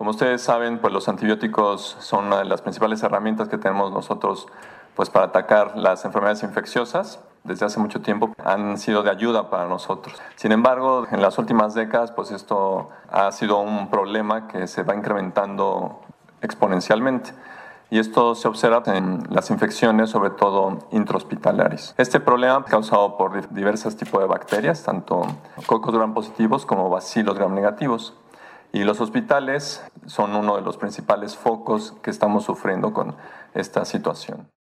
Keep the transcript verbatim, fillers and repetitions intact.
Como ustedes saben, pues los antibióticos son una de las principales herramientas que tenemos nosotros pues, para atacar las enfermedades infecciosas. Desde hace mucho tiempo han sido de ayuda para nosotros. Sin embargo, en las últimas décadas, pues esto ha sido un problema que se va incrementando exponencialmente. Y esto se observa en las infecciones, sobre todo intrahospitalarias. Este problema es causado por diversos tipos de bacterias, tanto cocos gram positivos como bacilos gram negativos. Y los hospitales son uno de los principales focos que estamos sufriendo con esta situación.